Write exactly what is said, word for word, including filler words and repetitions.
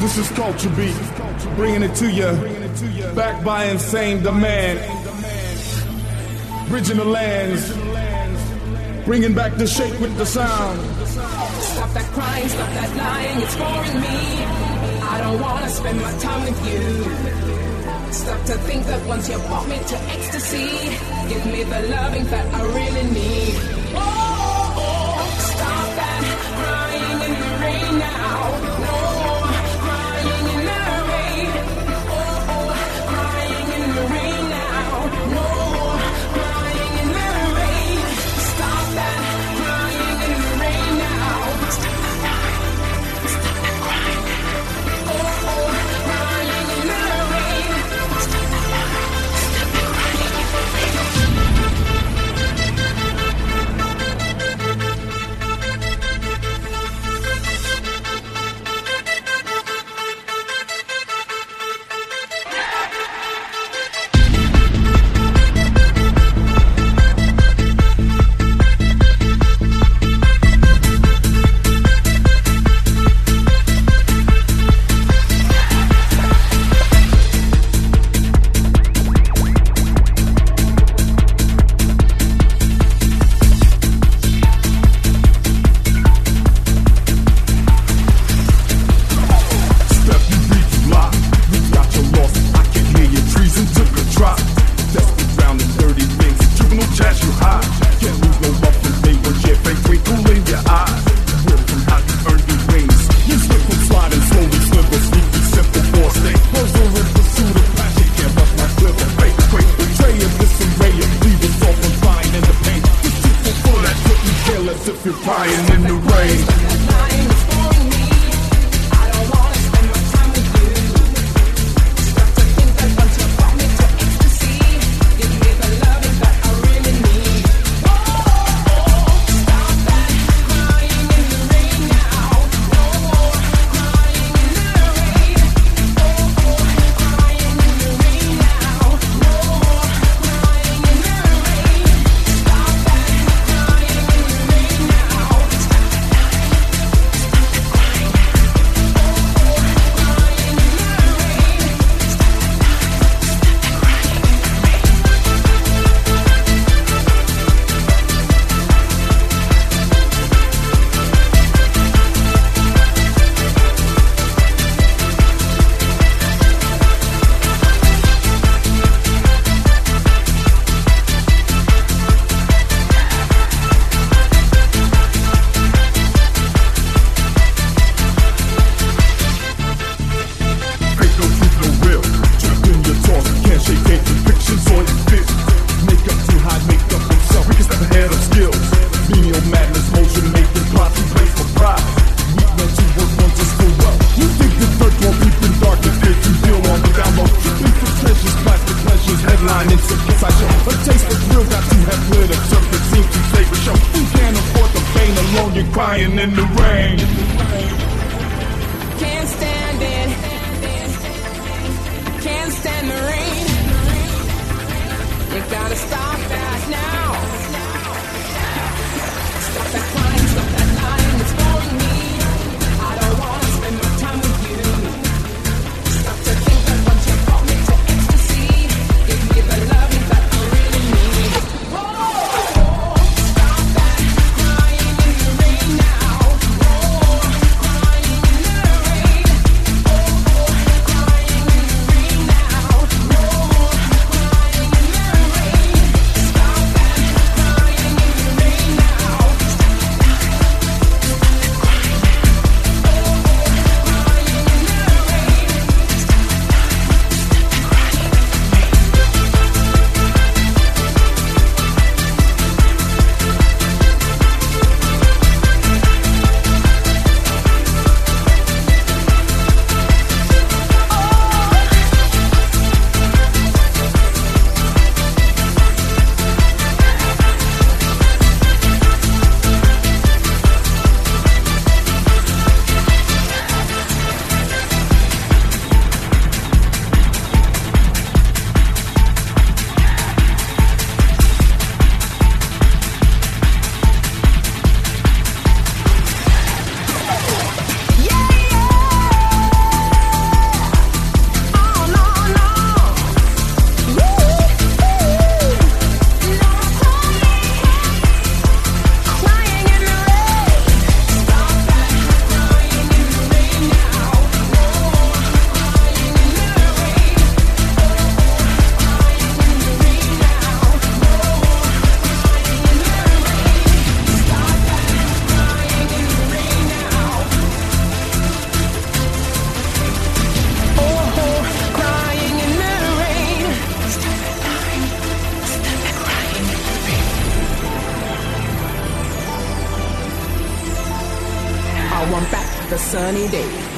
This is Culture Beat, bringing it to you, backed by Insane Demand. Bridging the lands, bringing back the shake with the sound. Stop that crying, stop that lying, it's boring me. I don't wanna spend my time with you. Stop to think that once you brought me to ecstasy, give me the loving that I really need. Oh, oh, stop that crying in the rain now. No, crying in the rain. Oh, oh, crying in the rain now. No, crying in the rain. Stop that crying in the rain now. Stop that crying. Stop that crying. Oh, oh, crying in the rain. Stop that crying. Stop that no. sunny day.